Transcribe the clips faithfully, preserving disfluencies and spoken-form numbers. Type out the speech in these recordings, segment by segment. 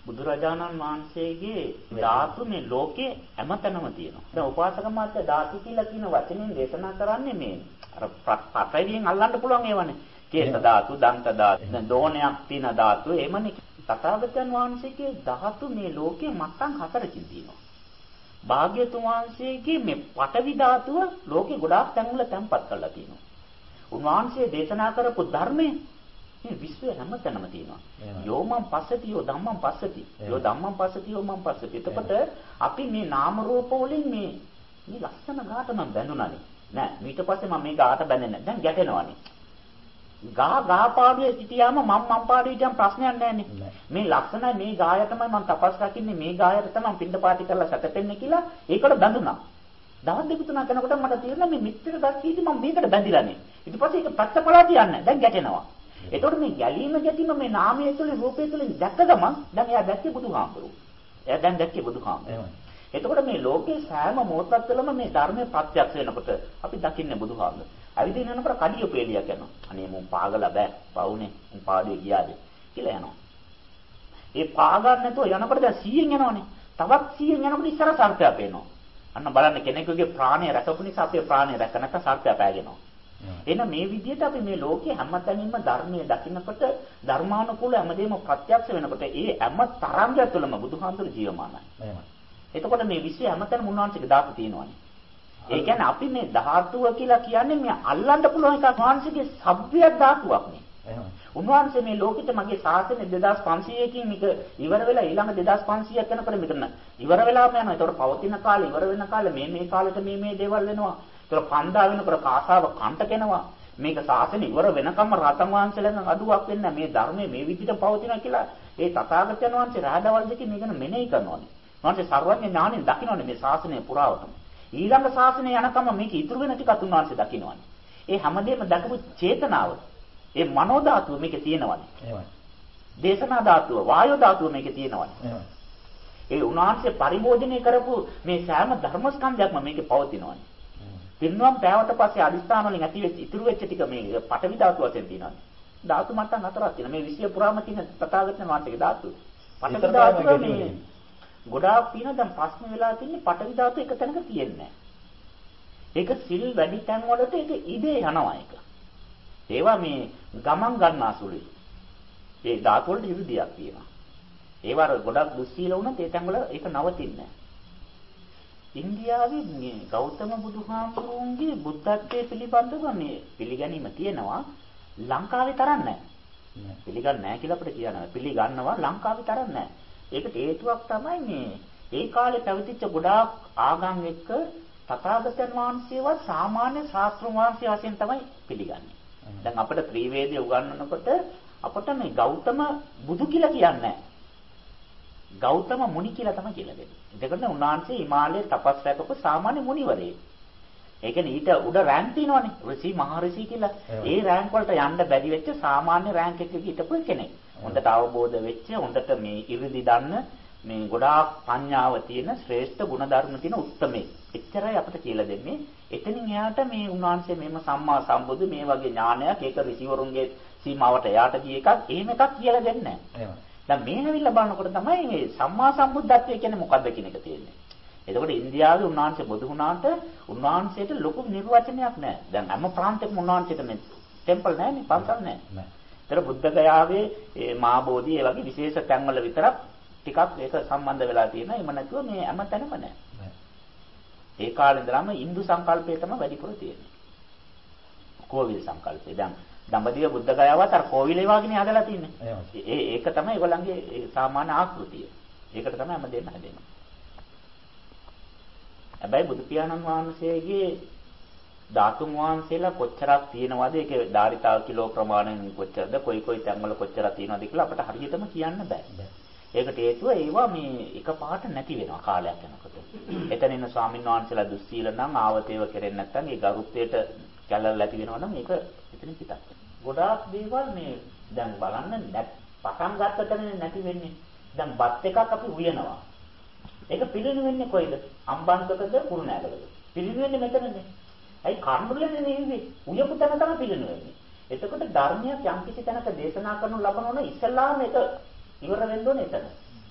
බුදුරජාණන් වහන්සේගේ ධාතු මේ ලෝකේ හැමතැනම තියෙනවා. දැන් උපාසක මාත්‍ය ධාතු කියලා කියන වචنين දේශනා කරන්නේ මේ අර පතරියෙන් අල්ලන්න පුළුවන් ඒවනේ. කේස ධාතු, දන්ත ධාතු, දැන් දෝණයක් තියෙන ධාතු එහෙමනේ. තථාගතයන් වහන්සේගේ ධාතු මේ ලෝකේ මට්ටම් හතරකින් තියෙනවා. භාග්‍යතුන් වහන්සේගේ මේ පඨවි ධාතුව ලෝකේ ගොඩාක් තැන්වල තැන්පත් කරලා තියෙනවා. උන්වහන්සේ දේශනා කරපු ධර්මයේ මේ විශ්වය හැමතැනම තියෙනවා. යෝමං පස්සති යෝ ධම්මං පස්සති. යෝ ධම්මං පස්සති යෝ මං පස්සති. එතකොට අපි මේ නාම රූප වලින් මේ මේ ලස්සන ගාට මම බැඳුණානේ. නෑ ඊට පස්සේ මම මේ ගාට බැඳෙන්නේ නැහැ. දැන් ගැටෙනවානේ. ගා ගා පාඩුවේ සිටියාම මම මම් පාඩුවේ ඉතින් ප්‍රශ්නයක් නැහැනේ. මේ ලක්ෂණයි මේ ගාය තමයි මම තපස් රකින්නේ මේ ගායට තමයි මම පින්ඩ පාටි කරලා සැතපෙන්නේ කියලා ඒකට බැඳුණා. දවස් දෙක තුනක් යනකොට මට තේරෙනවා මේ මිත්‍ර දස්සීදි මම මේකට බැඳිලානේ. ඊට පස්සේ ඒක පැත්තපලා තියන්නේ දැන් ගැටෙනවා. එතකොට මේ ගැලීම ගැටීම මේ නාමයේ තුලින් රූපයේ තුලින් දැක්ක ගමන් දැන් එයා දැක්කේ බුදුහාමුදුරුවෝ. එයා දැන් දැක්කේ බුදුහාමුදුරුවෝ. එතකොට මේ ලෝකේ සෑම මොහොතක් තුළම මේ ධර්මයේ ප්‍රත්‍යක්ෂ වෙනකොට අපි දකින්නේ බුදුහාමුදුරුවෝ. අවිදින යනකොට කඩිය පෙළියක් යනවා. අනේ මුන් පාගලා බෑ. පවුනේ. මුන් පාඩුවේ ගියාද කියලා යනවා. ඒ පාගන්න නැතුව යනකොට දැන් සීයෙන් යනවනේ. තවත් සීයෙන් යනකොට ඉස්සර සර්පයා පේනවා. අන්න බලන්න කෙනෙකුගේ ප්‍රාණය රැකපු නිසා අපේ ප්‍රාණය රැක නැත්නම් සර්පයා පෑගෙනවා. එහෙනම් මේ විදිහට අපි මේ ලෝකයේ හැමතැනින්ම ධර්මයේ දකින්නකොට ධර්මානුකූල හැමදේම ප්‍රත්‍යක්ෂ වෙනකොට ඒ හැම තරංගය තුළම බුදුහාමුදුරු ජීවමානයි. එහෙමයි. එතකොට මේ විශ්වය හැමතැනම උන්වහන්සේගේ ධාතු තියෙනවානේ. ඒ කියන්නේ අපි මේ ධාතුව කියලා කියන්නේ මේ අල්ලන්න පුළුවන් එකක් වහන්සේගේ සබ්බිය ධාතුවක් නේ. එහෙමයි. උන්වහන්සේ මේ ලෝකෙට මගේ ශාසනය දෙදාස් පන්සීයකින් මේක ඉවර වෙලා ඊළඟ දෙදාස් පන්සීයක් යනකොට මෙතන ඉවර වෙලාම යනවා. ඒතකොට පවතින කාලේ ඉවර වෙන කාලේ මේ මේ කාලෙට මේ මේ දේවල් වෙනවා. ඒතකොට පන්දා වෙනකොට කාසාව කන්ට කෙනවා. මේක ශාසනය ඉවර වෙනකම්ම රහතන් වහන්සේලාගෙන් අඩුවක් වෙන්නේ මේ ධර්මයේ මේ විදිහට පවතිනවා කියලා ඒ තථාගතයන් වහන්සේ රහදවල් දෙකේ මේකන මෙනෙහි කරනවානේ. වහන්සේ සර්වඥ ඥාණයෙන් දකින්නනේ මේ ශාසනය පුරාවටම. ඊළඟ ශාසනය යනකම් මේක ඉතුරු වෙන ටිකත් උන්වහන්සේ දකින්නවානේ. ඒ හැමදේම දකපු චේතනාව ඒ මනෝ ධාතුව මේකේ තියෙනවානේ. එහෙමයි. දේශනා ධාතුව, වායෝ ධාතුව මේකේ තියෙනවානේ. එහෙමයි. ඒ උන්වහන්සේ පරිභෝජනය කරපු මේ සෑම ධර්මස්කන්ධයක්ම මේකේ පවතිනවානේ. පින්නම් පෑවට පස්සේ අදිස්ථාන වලින් ඇති වෙච්ච ඉතුරු වෙච්ච ටික මේ පඨවි ධාතුව වශයෙන් තියෙනවානේ. ධාතු මට්ටම් හතරක් තියෙනවා. මේ විශ්ව පුරාම තියෙන තථාගතයන් වහන්සේගේ ධාතුව. පඨවි ධාතුව මේ ගොඩාක් තියෙනවා. දැන් ප්‍රශ්න වෙලා තියෙන්නේ පඨවි ධාතුව එක තැනක තියෙන්නේ නැහැ. ඒක සිල් වැඩි තැන් වලට ඒක ඉබේ යනවා ඒක. ඒවා මේ ගමන් ගන්නා සුළුයි. ඒ ධාතු වලට ඉරිදියක් තියෙනවා. ඒවා ගොඩක් දුස්සීල වුණත් ඒ තැන් වල ඒක නවතින්නේ නැහැ. ඉන්දියාවේ මේ ගෞතම බුදුහාමුදුරුවන්ගේ බුද්ධත්වයේ පිළිබඳව මේ පිළිගැනීම තියෙනවා. ලංකාවේ තරම් නැහැ. පිළිගන්නේ නැහැ කියලා අපිට කියනවා. පිළිගන්නවා ලංකාවේ තරම් නැහැ. ඒකට හේතුවක් තමයි මේ ඒ කාලේ පැවතිච්ච ගොඩාක් ආගම් එක්ක තථාගතයන් වහන්සේවත් සාමාන්‍ය ශාස්ත්‍ර වහන්සේ වශයෙන් තමයි පිළිගන්නේ. දැන් අපිට ත්‍රිවේදය උගන්වනකොට අපට මේ ගෞතම බුදු කියලා කියන්නේ නැහැ. ගෞතම මුනි කියලා තමයි කියලා දෙන්නේ. එතකොට උන්වහන්සේ හිමාලයේ තපස් රැකපු සාමාන්‍ය මුනිවරයෙක්. ඒ කියන්නේ ඊට උඩ රෑන්ක් තියෙනවනේ. ඍෂි මහ ඍෂි කියලා. ඒ රෑන්ක් වලට යන්න බැරි වෙච්ච සාමාන්‍ය රෑන්ක් එකක හිටපු කෙනෙක්. හොඳට අවබෝධ වෙච්ච හොඳට මේ ඉරිදි දන්න මේ ගොඩාක් ප්‍රඥාව තියෙන ශ්‍රේෂ්ඨ ගුණධර්ම තියෙන උත්මේ. එච්චරයි අපිට කියලා දෙන්නේ. එතනින් එයාට මේ උන්වහන්සේ මේම සම්මා සම්බුදු මේ වගේ ඥානයක් ඒක ඍෂිවරුන්ගේ සීමාවට එයාට ගිය එකක් එහෙම එකක් කියලා දෙන්නේ නැහැ. දැන් මේ හැවිල්ලා බලනකොට තමයි මේ සම්මා සම්බුද්ධත්වය කියන්නේ මොකක්ද කියන එක තියෙන්නේ. එතකොට ඉන්දියාවේ උන්වහන්සේ බුදු වුණාට උන්වහන්සේට ලොකු නිර්වචනයක් නැහැ. දැන් හැම ප්‍රාන්තයකම උන්වහන්සේට මේ ටෙම්පල් නැහැ නේ, පන්සල් නැහැ. ඒතර බුද්ධ ගයාවේ මේ මහා බෝධි ඒ වගේ විශේෂ තැන්වල විතරක් ටිකක් ඒක සම්බන්ධ වෙලා තියෙනවා. එහෙම නැතුව මේ හැමතැනම නැහැ. ඒ කාලේ ඉඳලාම Hindu සංකල්පය තමයි වැඩිපුර තියෙන්නේ. කෝවිල් සංකල්පය. දැන් දඹදිව බුද්ධ ගයාවත් අර කෝවිලේ වගේනේ හදලා තින්නේ. ඒ ඒක තමයි ඒගොල්ලන්ගේ සාමාන්‍ය ආකෘතිය. ඒකට තමයි හැමදේම හැදෙන්නේ. හැබැයි බුදු පියාණන් වහන්සේගේ ධාතුන් වහන්සේලා කොච්චරක් තියෙනවද ඒකේ ධාරිතාව කිලෝ ප්‍රමාණයෙන් කොච්චරද කොයි කොයි තැන්වල කොච්චරක් තියෙනවද කියලා අපිට හරියටම කියන්න බෑ. ඒකට හේතුව ඒවා මේ එකපාරට නැති වෙනවා කාලයක් යනකොට. එතන ඉන්න ස්වාමීන් වහන්සේලා දුස්සීල නම් ආවතේව කෙරෙන්නේ නැත්නම් ඒ ගරුත්වයට කැළල ඇති වෙනවා නම් ඒක එතන පිටක් වෙනවා. ගොඩාක් දේවල් මේ දැන් බලන්න පටන් ගත්තටනේ නැති වෙන්නේ. දැන් බත් එකක් අපි උයනවා. ඒක පිළිණු වෙන්නේ කොයිද? අම්බන්තකද කුරුණෑගලද? පිළිණු වෙන්නේ මෙතනනේ. ඇයි කර්ණුලනේ නෙවෙයි. උයපු තැන තමයි පිළිණු වෙන්නේ. එතකොට ධර්මයක් යම් කිසි තැනක දේශනා කරනු ලබනවනේ ඉස්ලාම එක ඉවර වෙන්න ඕනේ එතන.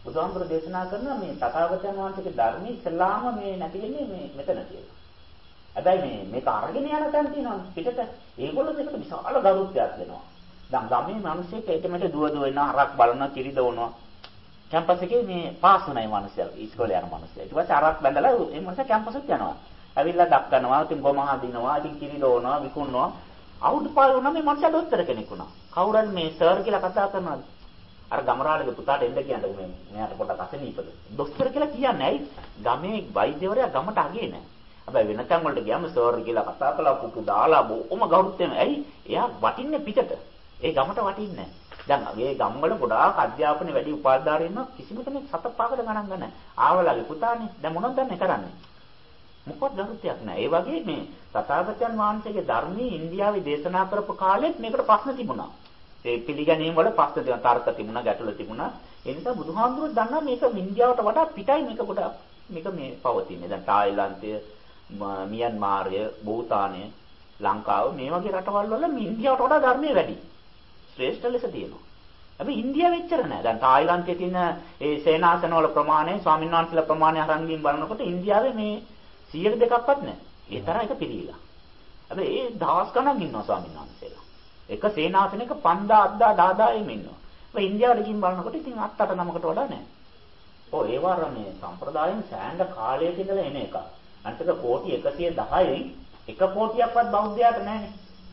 බුදුහාමුදුරු දේශනා කරන මේ තථාගතයන් වහන්සේගේ ධර්මයේ ඉස්ලාම මේ නැති වෙන්නේ මේ මෙතන කියලා. හැබැයි මේ මේක අරගෙන යන තැන තියෙනවා පිටට. ඒගොල්ලෝ මේකට විශාල ගෞරවයක් දෙනවා. දැන් ගමේ මිනිස්සුන්ට ඒකමට දුව දුව එන හරක් බලන කිරි දවනවා. කැම්පස් එකේ මේ පාස් වුණයි මිනිස්සු ඉස්කෝලේ යන මිනිස්සු. ඊට පස්සේ හරක් බැඳලා ඒ මිනිස්සු කැම්පස් එකට යනවා. ඇවිල්ලා දක්කනවා, ඉතින් ගොම හදිනවා, ඉතින් කිරි දවනවා, විකුණනවා. අවුරුදු පාර වුණා මේ මිනිස්සු දොස්තර කෙනෙක් වුණා. කවුරුන් මේ සර් කියලා කතා කරනවාද? අර ගමරාලගේ පුතාට එන්න කියන්නේ මේ මෙයාට පොඩක් අසනීපද. දොස්තර කියලා කියන්නේ ඇයි? ගමේ වෛද්‍යවරයා ගමට අගේ නැහැ. හැබැයි වෙන තැන් වලට ගියාම සර් කියලා කතා කළා පුතු දාලා බොහොම ගෞරවයෙන් ඇයි? එයා වටින්නේ පිටට. ඒ ගමට වටින්නේ නැහැ. දැන් මේ ගම් වල ගොඩාක් අධ්‍යාපන වැඩි උපාධාරීන් කිසිම කෙනෙක් සත පහකට ගණන් ගන්න. ආවලගේ පුතානේ දැන් මොනවද දැන් කරන්නේ? මොකක්ද ගෞරවයක් නැහැ. ඒ වගේ මේ තථාගතයන් වහන්සේගේ ධර්මයේ ඉන්දියාවේ දේශනා කරපු කාලෙත් මේකට ප්‍රශ්න තිබුණා. ඒ පිළිගැනීම වල ප්‍රශ්න තිබුණා, තර්ක තිබුණා, ගැටලු තිබුණා. ඒ නිසා බුදුහාමුදුරුවෝ දන්නා මේක ඉන්දියාවට වඩා පිටයි මේක ගොඩක් මේක මේ පවතින්නේ. දැන් තායිලන්තය, මියන්මාරය, භූතානය, ලංකාව මේ වගේ රටවල් වල මේ ඉන්දියාවට වඩා ධර්මයේ වැඩි. ශ්‍රේෂ්ඨ ලෙස තියෙනවා. හැබැයි ඉන්දියාවෙ එච්චර නෑ. දැන් තායිලන්තයේ තියෙන ඒ සේනාසන වල ප්‍රමාණය, ස්වාමීන් වහන්සේලා ප්‍රමාණය අරන් ගින් බලනකොට ඉන්දියාවේ මේ සියයට දෙකක්වත් නෑ. ඒ තරම් එක පිළිලා. හැබැයි ඒ දහස් ගණන් ඉන්නවා ස්වාමීන් වහන්සේලා. එක සේනාසනයක පන්දා අද්දා දාදා එම ඉන්නවා. ඒ ඉන්දියාවට ගිහින් බලනකොට ඉතින් අත් අට නමකට වඩා නැහැ. ඔව් ඒ වර මේ සම්ප්‍රදායෙන් සෑහෙන කාලයක ඉඳලා එන එක. අන්තික කෝටි එකසිය දහයෙන් එක කෝටියක්වත් බෞද්ධයාට නැහැනේ.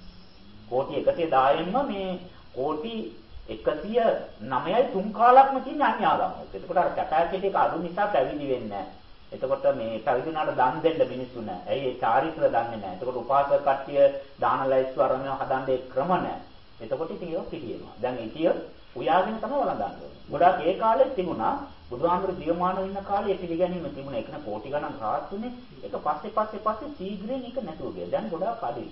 කෝටි එකසිය දහයෙන්ම මේ කෝටි එකසිය නවයයි තුන් කාලක්ම තියෙන අන්‍ය ආගමක්. එතකොට අර කැපැසිටි එක අඩු නිසා පැවිදි වෙන්නේ නැහැ. එතකොට මේ පැවිදුනාට දන් දෙන්න මිනිස්සු නැහැ. ඇයි ඒ චාරිත්‍ර දන්නේ නැහැ. එතකොට උපාසක කට්ටිය දාන ලයිස්තු අරගෙන හදන්නේ ක්‍රම නැහැ. එතකොට ඉතින් ඒක පිළියෙනවා. දැන් ඉතිය උයාගෙන තමයි වළඳන්නේ. ගොඩාක් ඒ කාලෙත් තිබුණා බුදුහාමුදුරු ජීවමානව ඉන්න කාලේ පිළිගැනීම තිබුණා. ඒකන කෝටි ගණන් රාජ්‍යනේ. ඒක පස්සේ පස්සේ පස්සේ ශීඝ්‍රයෙන් ඒක නැතුව ගියා. දැන් ගොඩාක් අඩුයි.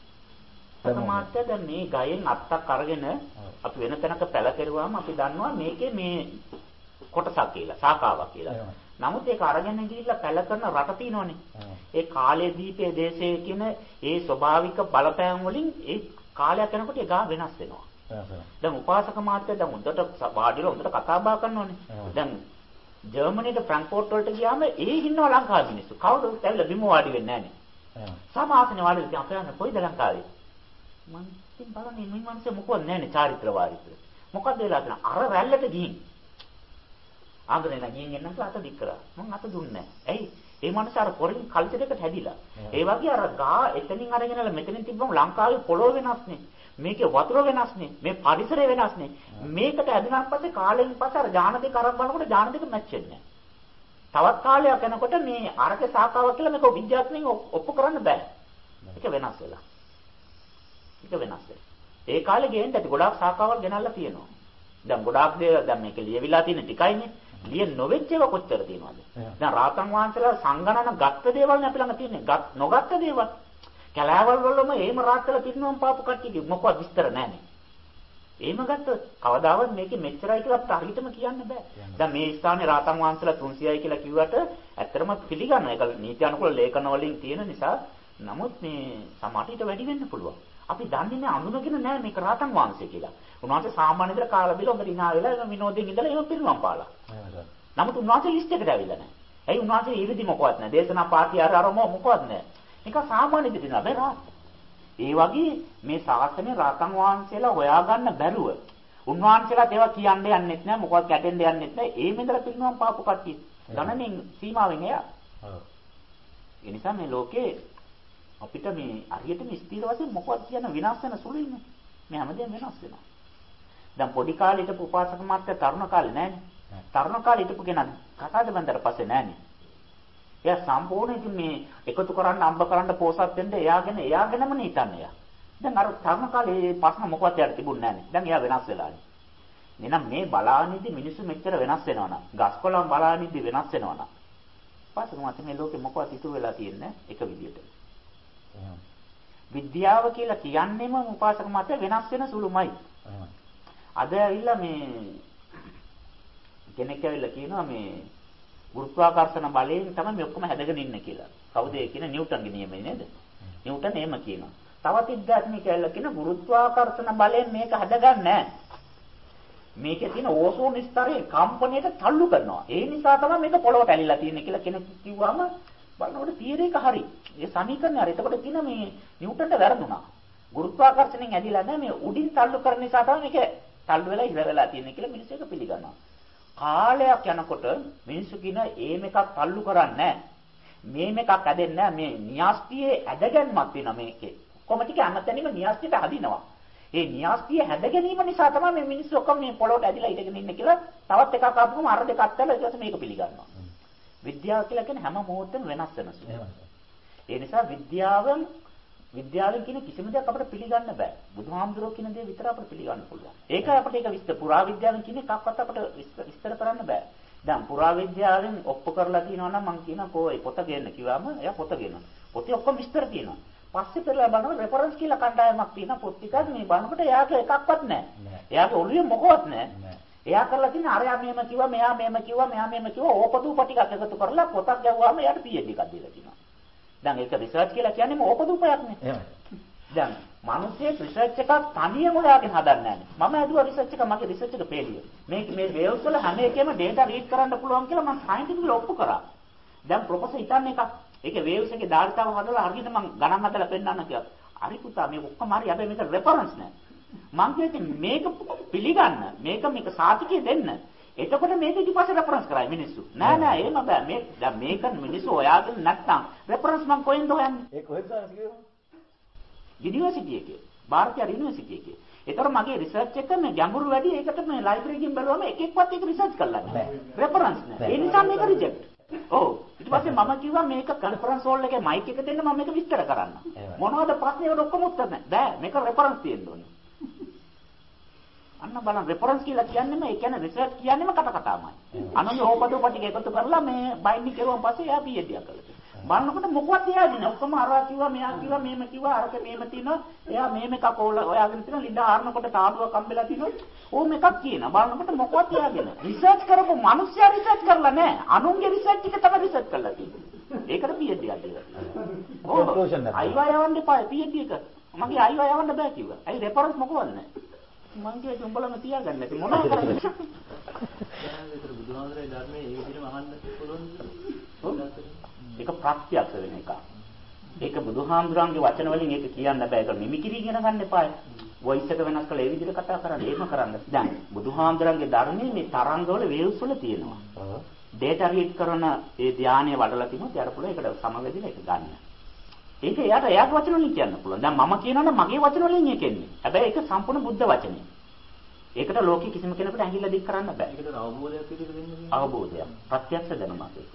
සමාජය දැන් මේ ගයෙන් අත්තක් අරගෙන අපි වෙන තැනක පැල කෙරුවාම අපි දන්නවා මේකේ මේ කොටසක් කියලා, ශාඛාවක් කියලා. නමුත් ඒක අරගෙන ගිහිල්ලා පැල කරන රට තියෙනවනේ. ඒ කාලයේ දීපේ දේශයේ කියන ඒ ස්වභාවික බලපෑම් වලින් ඒ කාලයක් යනකොට ඒ ගා වෙනස් වෙනවා. දැන් උපාසක මාත්‍ය දැන් හොඳට වාඩිලා හොඳට කතා බහ කරනවනේ. දැන් ජර්මනියට ෆ්‍රැන්ක්ෆර්ට් වලට ගියාම ඒ ඉන්නවා ලංකාවේ මිනිස්සු. කවුරුත් ඇවිල්ලා බිම වාඩි වෙන්නේ නැහනේ. සමාසනේ වාඩි වෙලා අපේ යන්නේ කොයිද ලංකාවේ? මං ඉතින් බලන්නේ මේ මිනිස්සු මොකවත් නැහනේ චාරිත්‍ර වාරිත්‍ර. මොකද වෙලා තියෙන අර රැල්ලට ගිහින් ආගරේ නැගින් එන්නත් අත දික් කරා. මං අත දුන්නේ නැහැ. ඇයි? ඒ මනස අර පොරින් කල්චර් එකට හැදිලා. ඒ වගේ අර ගා එතනින් අරගෙනලා මෙතනින් තිබ්බම ලංකාවේ පොළොව වෙනස්නේ. මේකේ වතුර වෙනස්නේ. මේ පරිසරය වෙනස්නේ. මේකට ඇදුනාට පස්සේ කාලෙකින් පස්සේ අර ඥාන දෙක අරන් බලනකොට ඥාන දෙක මැච් වෙන්නේ නැහැ. තවත් කාලයක් යනකොට මේ අරක සාකාවක් කියලා මේක විද්‍යාත්මකව ඔප්පු කරන්න බෑ. ඒක වෙනස් වෙලා. ඒක වෙනස් වෙලා. ඒ කාලේ ගේන්න ඇති ගොඩාක් සාකාවල් ගෙනල්ලා තියෙනවා. දැන් ගොඩාක් දේ දැන් මේක ලියවිලා තියෙන ටිකයිනේ. ලිය නොවෙච්ච ඒවා කොච්චර තියෙනවද? දැන් රාතන් වහන්සේලා සංගණන ගත්ත දේවල් නේ අපි ළඟ තියෙන්නේ. නොගත්ත දේවල්. කැලෑවල් වලම එහෙම රාත්තලා පිරිනවම් පාපු කට්ටිය මොකවත් විස්තර නැහැනේ. එහෙම ගත්තොත් කවදාවත් මේකේ මෙච්චරයි කියලා හරියටම කියන්න බෑ. දැන් මේ ස්ථානේ රාතන් වහන්සේලා තුන්සියයි කියලා කිව්වට ඇත්තටම පිළිගන්න. ඒක නීති අනුකූල ලේඛන වලින් තියෙන නිසා නමුත් මේ සමාජයට වැඩි වෙන්න පුළුවන්. අපි දන්නේ නැහැ අඳුනගෙන නැහැ මේක රාතන් වහන්සේ කියලා. උන්වහන්සේ සාමාන්‍ය විදිහට කාලා බිල හොඳට ඉනා වෙලා විනෝදයෙන් ඉඳලා එහෙම පිරිනවම් පාලා. නමුත් උන්වහන්සේ ලිස්ට් එකට ඇවිල්ලා නැහැ. ඇයි උන්වහන්සේ ඊරිදි මොකවත් නැහැ. දේශනා පාටි අර අර මොකවත් නැහැ. මේක සාමාන්‍ය දෙයක් නෑ බෑ. ඒ වගේ මේ ශාසනයේ රාතන් වහන්සේලා හොයාගන්න බැරුව උන්වහන්සේලාට ඒවා කියන්න යන්නෙත් නෑ මොකවත් කැටෙන්න යන්නෙත් නෑ. ඒ මෙන්දලා පිරිනවම් පාපු කට්ටිය. ගණනින් සීමාවෙන් එයා. ඒ නිසා මේ ලෝකේ අපිට මේ හරියට මේ ස්ථීර වශයෙන් මොකවත් කියන විනාශ වෙන සුළුයිනේ. මේ හැමදේම වෙනස් වෙනවා. දැන් පොඩි කාලේ හිටපු උපාසක මාත්‍ය තරුණ කාලේ නෑනේ. තරුණ කාලේ හිටපු කෙනා කතාද බන්දර පස්සේ නෑනේ. එයා සම්පූර්ණ ඉතින් මේ එකතු කරන්න අම්බ කරන්න පෝසත් වෙන්න එයාගෙන එයාගෙනම හිතන්නේ එයා. දැන් අර තරුණ කාලේ ප්‍රශ්න මොකවත් එයාට තිබුණේ නෑනේ. දැන් එයා වෙනස් වෙලානේ. එහෙනම් මේ බලානිදි මිනිස්සු මෙච්චර වෙනස් වෙනවා නම් ගස්කොළන් බලානිදි වෙනස් වෙනවා නම් පාසක මාත්‍ය මේ ලෝකෙ මොකවත් ඉතුරු වෙලා තියෙන්නේ එක විදියට. විද්‍යාව කියලා කියන්නේම උපාසක මාත්‍ය වෙනස් වෙන සුළුමයි. අද ඇවිල්ලා මේ කෙනෙක් ඇවිල්ලා කියනවා මේ ගුරුත්වාකර්ෂණ බලයෙන් තමයි මේ ඔක්කොම හැදගෙන ඉන්නේ කියලා. කවුද ඒ කියන නිව්ටන්ගේ නියමයි නේද? නිව්ටන් එහෙම කියනවා. තවත් විද්‍යාඥයෙක් ඇවිල්ලා කියන ගුරුත්වාකර්ෂණ බලයෙන් මේක හැදගන්නේ නැහැ. මේකේ තියෙන ඕසෝන ස්තරයේ කම්පණයට තල්ලු කරනවා. ඒ නිසා තමයි මේක පොළොවට ඇලිලා තියෙන්නේ කියලා කෙනෙක් කිව්වම බලනකොට තියරි එක හරි. ඒ සමීකරණය හරි. එතකොට කියන මේ නිව්ටන්ට වැරදුනා. ගුරුත්වාකර්ෂණයෙන් ඇදිලා නැහැ මේ උඩින් තල්ලු කරන නිසා තමයි මේක තල්ලු වෙලා ඉර වෙලා තියෙන්නේ කියලා මිනිස්සු එක පිළිගන්නවා. කාලයක් යනකොට මිනිස්සු කියන ඒම එකක් තල්ලු කරන්නේ නැහැ. මේ මේකක් ඇදෙන්නේ නැහැ. මේ න්‍යාස්තියේ ඇදගැන්මක් වෙනවා මේකේ. කොහොම ටික අමතැනීම න්‍යාස්තියට හදිනවා. ඒ න්‍යාස්තිය හැද ගැනීම නිසා තමයි මේ මිනිස්සු ඔක්කොම මේ පොළොවට ඇදිලා ඉඳගෙන ඉන්නේ කියලා තවත් එකක් ආපුවම අර දෙකක් අත්තලා ඊට පස්සේ මේක පිළිගන්නවා. විද්‍යාව කියලා කියන්නේ හැම මොහොතෙම වෙනස් වෙන සුළු. ඒ නිසා විද්‍යාවෙන් විද්‍යාවෙන් කියන කිසිම දෙයක් අපිට පිළිගන්න බෑ. බුදුහාමුදුරුවෝ කියන දේ විතර අපිට පිළිගන්න පුළුවන්. ඒකයි අපිට ඒක විස්තර පුරා විද්‍යාවෙන් කියන එකක්වත් අපිට විස්තර කරන්න බෑ. දැන් පුරා විද්‍යාවෙන් ඔප්පු කරලා තියනවා නම් මම කියනවා කෝ පොත ගේන්න කිව්වම එයා පොත ගේනවා. පොතේ ඔක්කොම විස්තර තියෙනවා. පස්සේ පෙරලා බලනවා රෙෆරන්ස් කියලා කණ්ඩායමක් තියෙන පොත් ටිකක් මේ බලනකොට එයාගේ එකක්වත් නැහැ. එයාගේ ඔළුවේ මොකවත් නැහැ. එයා කරලා තියෙන අරයා මෙහෙම කිව්වා මෙයා මෙහෙම කිව්වා මෙයා මෙහෙම කිව්වා ඕපදූප ටිකක් එකතු කරලා පොතක් ගැව්වාම එයාට පී එච් ඩි එකක් දීලා තියෙනවා. දැන් ඒක රිසර්ච් කියලා කියන්නේ මේ ඕපදූපයක් නේ. දැන් මිනිස්සේ රිසර්ච් එකක් තනියම හොයාගෙන හදන්නේ නැහැ. මම ඇදුවා රිසර්ච් එක මගේ රිසර්ච් එක පෙළිය. මේ මේ වේව්ස් වල හැම එකෙම data read කරන්න පුළුවන් කියලා මම සයන්ටිෆිකලි ඔප්පු කරා. දැන් ප්‍රොෆෙසර් හිතන්නේ එකක් ඒකේ වේව්ස් එකේ ධාරිතාව හදලා හරියට මම ගණන් හදලා පෙන්නන්න කියලා. හරි පුතා මේක ඔක්කොම හරි හැබැයි මේක රෙෆරන්ස් නෑ. මං කියන්නේ මේක පිළිගන්න මේක මේක සාතිකය දෙන්න. එතකොට මේක ඊට පස්සේ රෙෆරන්ස් කරයි මිනිස්සු. නෑ නෑ එහෙම බෑ. මේ දැන් මේක මිනිස්සු හොයාගෙන නැත්තම් රෙෆරන්ස් මං කොහෙන්ද හොයන්නේ? ඒක කොහෙද කියනවා? යුනිවර්සිටි එකේ. ಭಾರತೀಯ යුනිවර්සිටි එකේ. ඒතර මගේ රිසර්ච් එක මේ ගැඹුරු වැඩි ඒකට මේ ලයිබ්‍රරි එකකින් බැලුවම එක එකවත් ඒක රිසර්ච් කරලා නෑ. රෙෆරන්ස් නෑ. ඒ නිසා මේක රිජෙක්ට්. ඔව් ඊට පස්සේ මම කිව්වා මේක කන්ෆරන්ස් හෝල් එකේ මයික් එක දෙන්න මම මේක විස්තර කරන්න. මොනවද ප්‍රශ්නේ වල ඔක්කොම උත්තර නැහැ. බෑ මේක රෙෆරන්ස් තියෙන්න ඕනේ. අන්න බලන්න රෙෆරන්ස් කියලා කියන්නේම ඒ කියන්නේ රිසර්ච් කියන්නේම කට කතාමයි. අනුන්ගේ ඕපදූප ටික එකතු කරලා මේ බයින්ඩින් කරුවාන් පස්සේ එයා පී එච් ඩි එකක් කළා. බලනකොට මොකවත් එයාගෙන ඔක්කොම අරවා කිව්වා මෙයා කිව්වා මේම කිව්වා අරක මේම තියෙනවා. එයා මේම එකක් ඔයාගෙන තියෙනවා ලිඳ ආරනකොට තාඩුවක් හම්බෙලා තියෙනවා. ඕම එකක් කියනවා. බලනකොට මොකවත් එයාගෙන. රිසර්ච් කරපු මිනිස්සයා රිසර්ච් කරලා නැහැ. අනුන්ගේ රිසර්ච් ටික තමයි රිසර්ච් කරලා තියෙන්නේ. ඒකට පී එච් ඩි එකක් දීලා තියෙනවා. ඔව්. අයිවා යවන්න එපා පී එච් ඩි එක. මගේ අයිවා යවන්න බෑ කිව්වා. අයි රෙෆරන්ස් මොකවත් නැහැ. මං කිව්වා උඹලම තියාගන්න නැති මොනවද කරන්නේ? දැන් විතර බුදුහාමරේ ධර්මයේ ඒ විදිහටම අහන්න පුළුවන්ද? ඒක ප්‍රත්‍යක්ෂ වෙන එක. ඒක බුදුහාමුදුරන්ගේ වචන වලින් ඒක කියන්න බෑ. ඒක මිමික්‍රි ඉගෙන ගන්න එපා. වොයිස් එක වෙනස් කරලා ඒ විදිහට කතා කරන්න. එහෙම කරන්න. දැන් බුදුහාමුදුරන්ගේ ධර්මයේ මේ තරංගවල වේව්ස් වල තියෙනවා. data read කරන ඒ ධානය වඩලා තිබුණොත් යාර පුළුවන් ඒකට සමවැදිලා ඒක ගන්න. ඒක එයාට එයාගේ වචන වලින් කියන්න පුළුවන්. දැන් මම කියනවනම් මගේ වචන වලින් ඒක එන්නේ. හැබැයි ඒක සම්පූර්ණ බුද්ධ වචනේ. ඒකට ලෝකෙ කිසිම කෙනෙකුට ඇඟිල්ල දික් කරන්න බෑ. ඒකට අවබෝධයක් විදිහට දෙන්නේ. අවබෝධයක්. ප්‍රත්‍යක්ෂ දැනුමක් ඒක.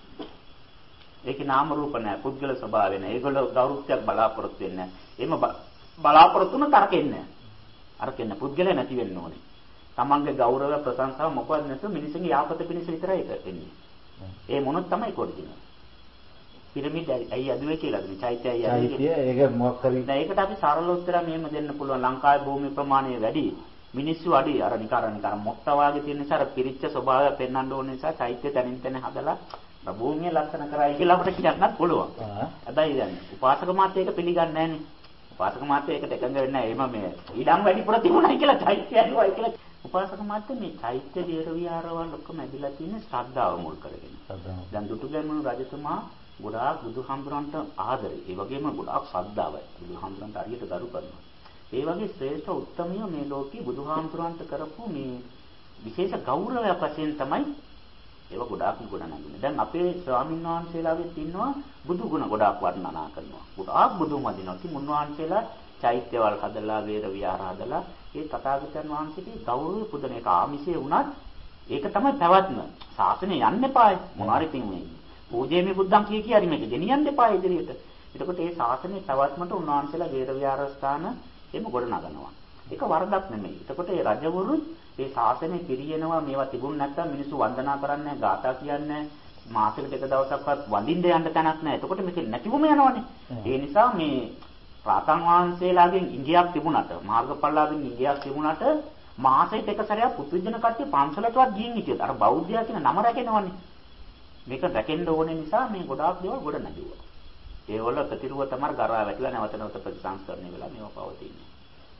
ඒකේ නාම රූප නැහැ. පුද්ගල ස්වභාවය නැහැ. ඒගොල්ලෝ ගෞරවයක් බලාපොරොත්තු වෙන්නේ නැහැ. එහෙම බලාපොරොත්තු වුණ තරකෙන්නේ නැහැ. අරකෙන්න පුද්ගලයා නැති වෙන්න ඕනේ. තමන්ගේ ගෞරවය ප්‍රශංසාව මොකවත් නැතුව මිනිස්සුන්ගේ යාපත පිණිස විතරයි ඒක එන්නේ. ඒ මොනොත් තමයි කොටිනේ. පිරමිඩ් ඇයි අදුවේ කියලාද මේ චෛත්‍ය ඇයි අදුවේ ඒක මොකක් කරි දැන් ඒකට අපි සරල උත්තර මෙහෙම දෙන්න පුළුවන් ලංකාවේ භූමි ප්‍රමාණය වැඩි මිනිස්සු අඩි අර නිකර නිකර මොක්ත වාගේ තියෙන නිසා අර පිරිච්ච ස්වභාවය පෙන්වන්න ඕන නිසා චෛත්‍ය තනින් තන හදලා භූමිය ලක්ෂණ කරයි කියලා අපිට කියන්නත් පුළුවන්. හැබැයි දැන් උපාසක මාත්‍ය ඒක පිළිගන්නේ නැහනේ. උපාසක මාත්‍ය ඒකට එකඟ වෙන්නේ නැහැ. එහම මේ ඊඩම් වැඩිපුර තිබුණයි කියලා චෛත්‍ය ඇදුවා කියලා. උපාසක මාත්‍ය මේ චෛත්‍ය දේර විහාරවල ඔක්කොම ඇදලා තියෙන ශ්‍රද්ධාව මුල් කරගෙන. දැන් දුටුගැමුණු රජතුමා ගොඩාක් බුදුහාමුදුරන්ට ආදරේ. ඒ වගේම ගොඩාක් ශ්‍රද්ධාවයි. බුදුහාමුදුරන්ට හරියට ගරු කරනවා. ඒ වගේ ශ්‍රේෂ්ඨ උත්තමිය මේ ලෝකේ බුදුහාමුදුරන්ට කරපු මේ විශේෂ ගෞරවයක් වශයෙන් තමයි ඒව ගොඩාක් ගුණ නැගුණේ. දැන් අපේ ස්වාමීන් වහන්සේලාගෙත් ඉන්නවා බුදු ගුණ ගොඩාක් වර්ණනා කරනවා. ගොඩාක් බුදුන් වදිනවා. ඉතින් මුන්වහන්සේලා චෛත්‍යවල හදලා වේර විහාර හදලා ඒ තථාගතයන් වහන්සේගේ ගෞරවය පුදන එක ආමිෂේ වුණත් ඒක තමයි පැවැත්ම. ශාසනය යන්න එපායි. මොනාරි පින්නේ. පූජේමි බුද්ධං කිය කිය හරි මේක ගෙනියන්න එපා ඉදිරියට. එතකොට මේ ශාසනයේ පැවැත්මට උන්වහන්සේලා වේර විහාර ස්ථාන එහෙම ගොඩ නගනවා. ඒක වරදක් නෙමෙයි. එතකොට මේ රජවරු මේ ශාසනය පිරියනවා මේවා තිබුණ නැත්නම් මිනිස්සු වන්දනා කරන්නේ ගාථා කියන්නේ මාසෙකට එක දවසක්වත් වඳින්න යන්න තැනක් නැහැ. එතකොට මේක නැතිවම යනවනේ. ඒ නිසා මේ රාතන් වහන්සේලාගෙන් ඉංගියක් තිබුණාට මාර්ගඵලලාගෙන් ඉංගියක් තිබුණාට මාසෙට එක සැරයක් පුදුජන කට්ටිය පන්සලටවත් ගිහින් හිටියද අර බෞද්ධයා කියන නම රැකෙනවනේ. මේක රැකෙන්න ඕනේ නිසා මේ ගොඩාක් දේවල් ගොඩ නැගුවා. ඒවල ප්‍රතිරුව තමයි ගරා වැටලා නැවත නැවත ප්‍රතිසංස්කරණය වෙලා මේව පවතින්නේ.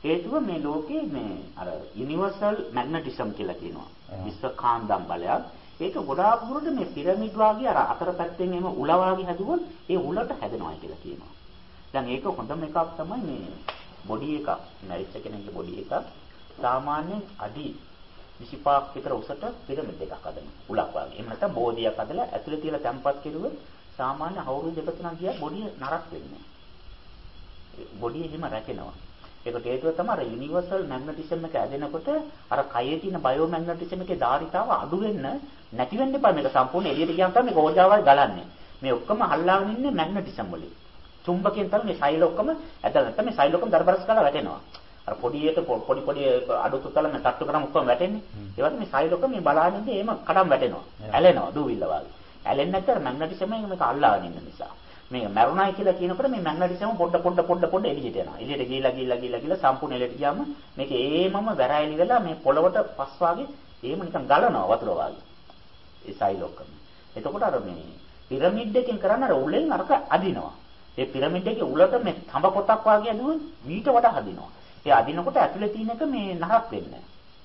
හේතුව මේ ලෝකේ මේ අර යුනිවර්සල් මැග්නටිසම් කියලා කියනවා. විශ්ව කාන්දම් බලයක්. ඒක ගොඩාක් දුරට මේ පිරමිඩ් වාගේ අර අතර පැත්තෙන් එම උල වාගේ හැදුවොත් ඒ උලට හැදෙනවා කියලා කියනවා. දැන් ඒක හොඳම එකක් තමයි මේ බොඩි එකක්. මැරිච්ච කෙනෙක්ගේ බොඩි එකක් සාමාන්‍යයෙන් අඩි විසිපහක් විතර උසට පිරමිඩ් එකක් හදනවා. උලක් වාගේ. එහෙම නැත්නම් බෝධියක් හදලා ඇතුලේ තියලා තැම්පත් කෙරුවොත් සාමාන්‍ය අවුරුදු දෙක තුනක් ගියා බොඩිය නරක් වෙන්නේ. බොඩිය හිම රැකෙනවා. ඒකට හේතුව තමයි අර යුනිවර්සල් මැග්නටිසම් එක ඇදෙනකොට අර කයේ තියෙන බයෝ මැග්නටිසම් එකේ ධාරිතාව අඩු වෙන්න නැති වෙන්න එපා. මේක සම්පූර්ණ එළියට ගියාම තමයි මේක ඕජාවල් ගලන්නේ. මේ ඔක්කොම හල්ලාගෙන ඉන්නේ මැග්නටිසම් වලින්. චුම්බකයෙන් තමයි මේ සෛල ඔක්කොම ඇදලා නැත්නම් මේ සෛල ඔක්කොම දරබරස් කරලා වැටෙනවා. අර පොඩි එක පොඩි පොඩි අඩු තුතල මේ තට්ටු කරාම ඔක්කොම වැටෙන්නේ. ඒ වගේ මේ සෛල ඔක්කොම මේ බලාගෙන ඉඳි එහෙම කඩම් වැටෙනවා. ඇලෙනවා දූවිල්ල වගේ. ඇලෙන්නේ නැත්නම් මැග්නටිසම් එක මේක අල්ලාගෙන ඉන්න නිසා. මේ මරුණයි කියලා කියනකොට මේ මැග්නටිසම් පොඩ පොඩ පොඩ පොඩ එළියට යනවා. එළියට ගිහිලා ගිහිලා ගිහිලා ගිහිලා සම්පූර්ණ එළියට ගියාම මේක ඒමම වැරයිලි වෙලා මේ පොළවට පස් වාගේ ඒම නිකන් ගලනවා වතුර වාගේ. ඒ සෛල ඔක්කොම. එතකොට අර මේ පිරමිඩ් එකෙන් කරන්නේ අර උලෙන් අරක අදිනවා. ඒ පිරමිඩ් එකේ උලට මේ තඹ පොතක් වාගේ අදුවොත් මීට වඩා හදිනවා. ඒ අදිනකොට ඇතුලේ තියෙන එක මේ නරක් වෙන්නේ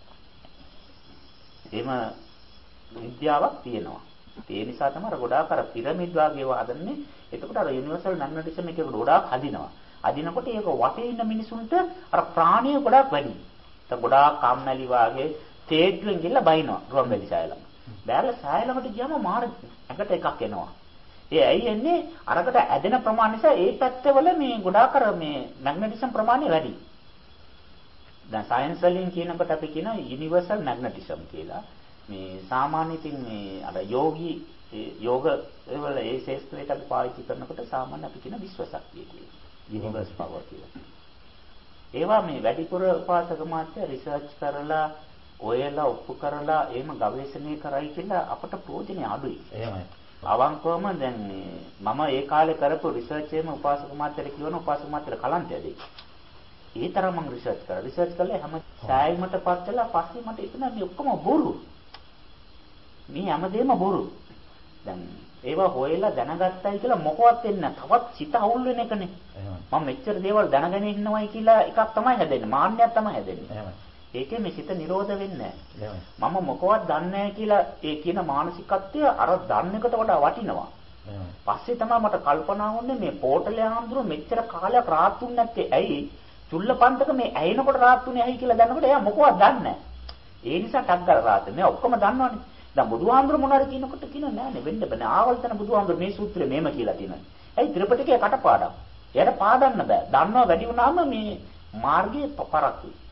නැහැ. එහෙම විද්‍යාවක් තියෙනවා. ඒ නිසා තමයි අර ගොඩාක් අර පිරමිඩ් වාගේ ඒවා හදන්නේ. එතකොට අර යුනිවර්සල් මැග්නටිසම් එකේ ගොඩාක් හදිනවා. අදිනකොට ඒක වටේ ඉන්න මිනිසුන්ට අර ප්‍රාණිය ගොඩාක් වැඩි. ඒක ගොඩාක් කම්මැලි වාගේ තේජ්ජුවෙන් ගිහලා බයිනවා රුවන්වැලි සෑයලම. බෑරලා සෑයලමට ගියාම මාර ඇඟට එකක් එනවා. ඒ ඇයි එන්නේ? අරකට ඇදෙන ප්‍රමාණය නිසා ඒ පැත්තවල මේ ගොඩාක් අර මේ මැග්නටිසම් ප්‍රමාණය වැඩි. දැන් සයන්ස් වලින් කියනකොට අපි කියන යුනිවර්සල් මැග්නටිසම් කියලා. මේ සාමාන්‍ය ඉතින් මේ අර යෝගී යෝග වල ඒ ශාස්ත්‍රයට අපි පාවිච්චි කරනකොට සාමාන්‍ය අපි කියන විශ්ව ශක්තිය කියලා. යුනිවර්ස් පවර් කියලා. ඒවා මේ වැඩිපුර උපාසක මාත්‍ය රිසර්ච් කරලා ඔයලා ඔප්පු කරලා එහෙම ගවේෂණය කරයි කියලා අපට ප්‍රයෝජනෙ අඩුයි. එහෙමයි. අවංකවම දැන් මම ඒ කාලේ කරපු රිසර්ච් එකේම උපාසක මාත්‍යට කියවන උපාසක මාත්‍යට කලන්තයදී. ඒ තරම් මම රිසර්ච් කරා. රිසර්ච් කළා හැම සෑයීමටපත් වෙලා පස්සේ මට හිතුණා මේ ඔක්කොම බොරු. මේ හැමදේම බොරු. දැන් ඒවා හොයලා දැනගත්තයි කියලා මොකවත් වෙන්නේ නැහැ. තවත් සිත අවුල් වෙන එකනේ. මම මෙච්චර දේවල් දැනගෙන ඉන්නවයි කියලා එකක් තමයි හැදෙන්නේ. මාන්නයක් තමයි හැදෙන්නේ. ඒකේ මේ සිත නිරෝධ වෙන්නේ නැහැ. මම මොකවත් දන්නේ නැහැ කියලා ඒ කියන මානසිකත්වය අර දන්න එකට වඩා වටිනවා. පස්සේ තමයි මට කල්පනා වුණේ මේ පෝටලේ ආම්දුර මෙච්චර කාලයක් රාත් තුන්නේ නැත්තේ ඇයි? චුල්ලපන්තක මේ ඇයිනකොට රාත් තුනේ ඇයි කියලා දැනනකොට එයා මොකවත් දන්නේ නැහැ. ඒ නිසා ටක් ගාලා රාත්. මේ ඔක්කොම දන්නවනේ. දැන් බුදුහාමුදුර මොනවාරි කියනකොට කියන නෑනේ වෙන්න බෑ. ආවල්තන බුදුහාමුදුර මේ සූත්‍රය මේම කියලා තියෙනවා. ඇයි ත්‍රිපිටකයේ කටපාඩම්. එයාට පාදන්න බෑ. දන්නවා වැඩි වුණාම මේ මාර්ගයේ පරක්කුයි.